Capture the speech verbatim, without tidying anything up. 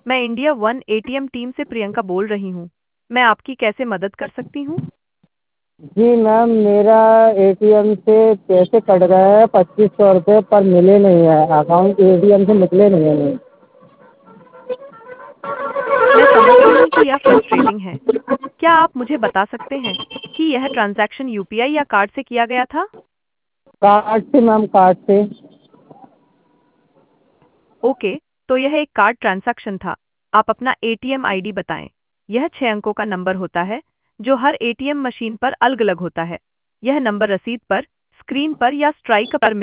मैं India one ATM team से प्रियंका बोल रही हूँ। मैं आपकी कैसे मदद कर सकती हूँ? जी मैम, मेरा एटीएम से पैसे कट गए हैं पच्चीस सौ रुपये, पर मिले नहीं है। अकाउंट एटीएम से निकले नहीं है मेरे। मैं समझती हूँ कि यह फ्रस्ट्रेटिंग है। क्या आप मुझे बता सकते हैं कि यह ट्रांजैक्शन यूपीआई या कार्ड से किया गया था? कार्ड से मैम, कार्ड से। ओके, तो यह एक कार्ड ट्रांजैक्शन था। आप अपना एटीएम आईडी बताएं। यह छह अंकों का नंबर होता है जो हर एटीएम मशीन पर अलग-अलग होता है। यह नंबर रसीद पर, स्क्रीन पर या स्ट्राइक पर